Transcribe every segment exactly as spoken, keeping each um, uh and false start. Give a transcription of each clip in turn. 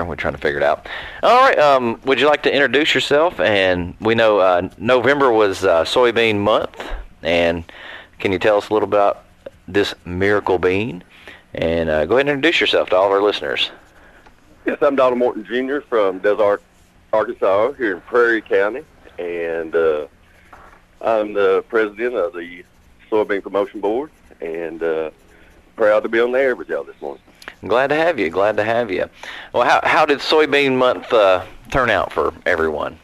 there. We're trying to figure it out. All right. Um, would you like to introduce yourself? And we know uh, November was uh, soybean month. And can you tell us a little about this miracle bean? And uh, go ahead and introduce yourself to all of our listeners. Yes, I'm Donald Morton Junior from Des Arkansas, here in Prairie County. And uh, I'm the president of the Soybean Promotion Board. And uh, proud to be on the air with y'all this morning. Glad to have you. Glad to have you. Well, how how did soybean month uh, turn out for everyone?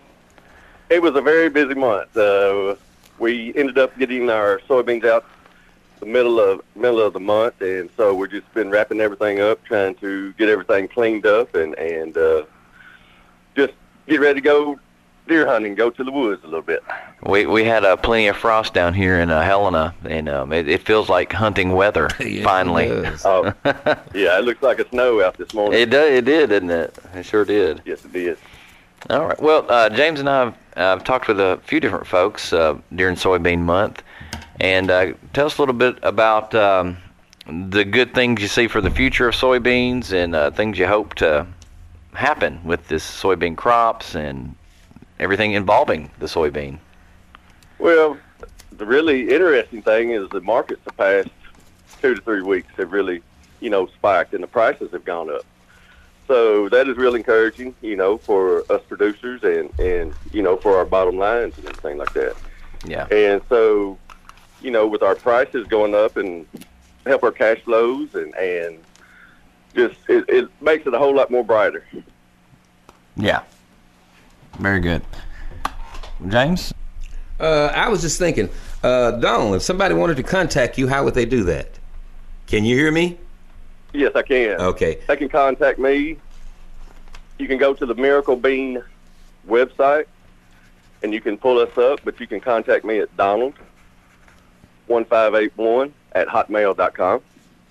It was a very busy month. Uh, we ended up getting our soybeans out the middle of middle of the month, and so we've just been wrapping everything up, trying to get everything cleaned up, and and uh, just get ready to go deer hunting, go to the woods a little bit. We we had uh, plenty of frost down here in uh, Helena, and um, it, it feels like hunting weather. Yes, finally. it Oh, yeah, it looks like a snow out this morning. It did, it did, didn't it? It sure did. Yes, it did. All right. Well, uh, James and I have uh, talked with a few different folks uh, during soybean month, and uh, tell us a little bit about um, the good things you see for the future of soybeans and uh, things you hope to happen with this soybean crops and everything involving the soybean. Well, the really interesting thing is the markets the past two to three weeks have really, you know, spiked, and the prices have gone up. So that is really encouraging, you know, for us producers and, and you know, for our bottom lines and everything like that. Yeah. And so, you know, with our prices going up and help our cash flows and, and just it, it makes it a whole lot more brighter. Yeah. Very good. James? Uh, I was just thinking, uh, Donald, if somebody wanted to contact you, how would they do that? Can you hear me? Yes, I can. Okay. They can contact me. You can go to the Miracle Bean website, and you can pull us up, but you can contact me at Donald one five eight one at hotmail dot com.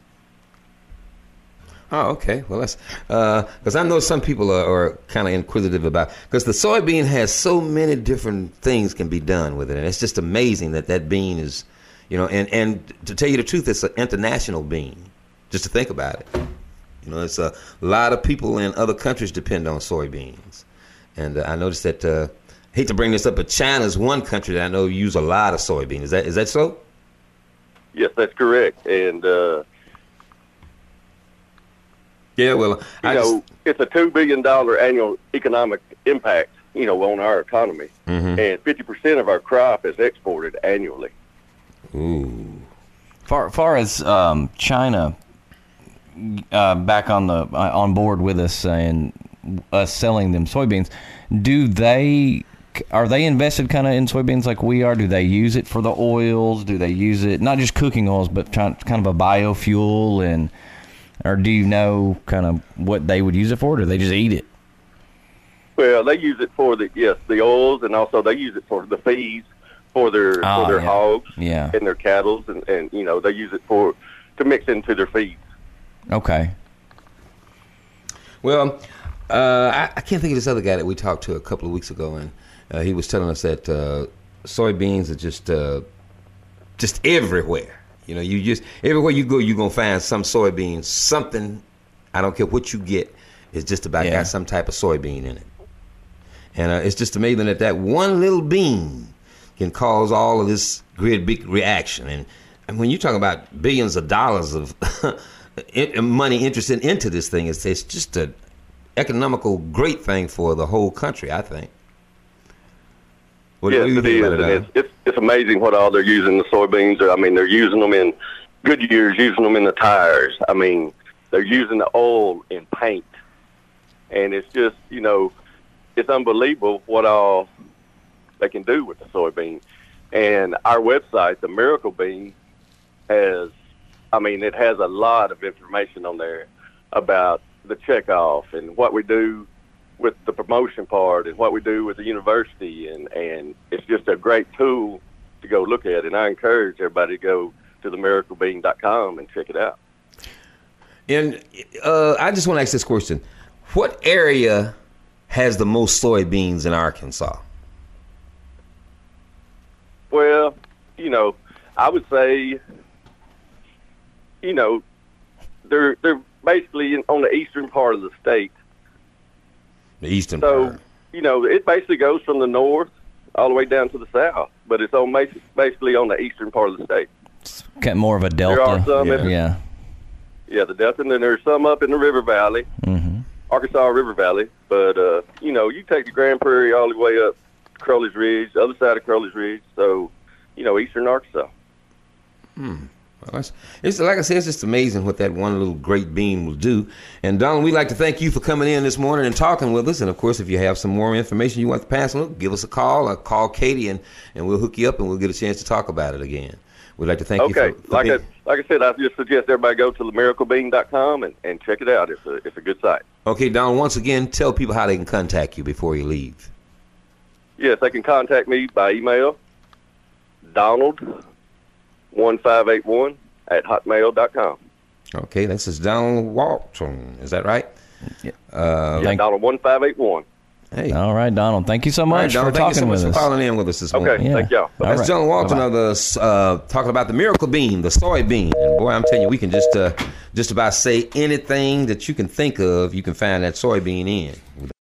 Oh, okay. Well, that's because uh, I know some people are, are kind of inquisitive about, because the soybean has so many different things can be done with it, and it's just amazing that that bean is, you know, and, and to tell you the truth, it's an international bean, just to think about it. You know, it's a lot of people in other countries depend on soybeans, and uh, I noticed that, uh, I hate to bring this up, but China's one country that I know use a lot of soybeans. Is that is that so? Yes, that's correct, and uh, yeah, well, you I know, just, it's a two billion dollar annual economic impact, you know, on our economy, mm-hmm. and fifty percent of our crop is exported annually. Ooh. Far far as um, China uh, back on the uh, on board with us and us selling them soybeans, do they are they invested kind of in soybeans like we are? Do they use it for the oils? Do they use it not just cooking oils, but kind of a biofuel? And or do you know kind of what they would use it for? Or do they just eat it? Well, they use it for the yes the oils, and also they use it for the feeds for their Oh, for their yeah. hogs Yeah. and their cattle, and, and you know they use it for to mix into their feeds. Okay. Well, uh, I, I can't think of this other guy that we talked to a couple of weeks ago, and uh, he was telling us that uh, soybeans are just uh, just everywhere. You know, you just everywhere you go, you're gonna find some soybeans. Something, I don't care what you get, is just about Yeah. got some type of soybean in it. And uh, it's just amazing that that one little bean can cause all of this great big reaction. And, and when you talk about billions of dollars of money interested into this thing, it's, it's just an economical great thing for the whole country, I think. What, Yes, what do you it think is, about and it, it's, it's it's amazing what all they're using the soybeans. I mean, they're using them in Goodyear's, using them in the tires. I mean, they're using the oil in paint, and it's just you know, it's unbelievable what all they can do with the soybean. And our website, the Miracle Bean, has, I mean, it has a lot of information on there about the checkoff and what we do with the promotion part and what we do with the university, and, and it's just a great tool to go look at. And I encourage everybody to go to the miracle bean dot com and check it out. And uh, I just want to ask this question. What area has the most soybeans in Arkansas? Well, you know, I would say, you know, they're they're basically in, on the eastern part of the state, The eastern So, part. you know, it basically goes from the north all the way down to the south, but it's on basi- basically on the eastern part of the state. It's kind of more of a delta. There are some, Yeah. in the, Yeah. yeah, the Delta, and then there's some up in the River Valley, Mm-hmm. Arkansas River Valley. But uh, you know, you take the Grand Prairie all the way up to Crowley's Ridge, the other side of Crowley's Ridge. So, you know, eastern Arkansas. Well, it's, it's like I said, it's just amazing what that one little great bean will do. And Donald, we'd like to thank you for coming in this morning and talking with us. And of course, if you have some more information you want to pass on, give us a call or call Katie, and, and we'll hook you up and we'll get a chance to talk about it again. We'd like to thank Okay, you for, for like being, I like I said, I just suggest everybody go to the miracle bean dot com and, and check it out. It's a it's a good site. Okay, Donald, once again, tell people how they can contact you before you leave. Yes, they can contact me by email, Donald one five eight one at hotmail dot com. Okay, this is Donald Walton. Is that right? Yeah. Uh, Yeah, Thank- Donald one five eight one. hey. All right, Donald. Thank you so All right, much Donald, for thank you so talking much with for us. calling in with us this Okay, morning. Yeah. thank y'all. All That's right. John Walton Bye-bye. of the uh, talking about the miracle bean, the soybean. And boy, I'm telling you, we can just uh, just about say anything that you can think of. You can find that soybean in.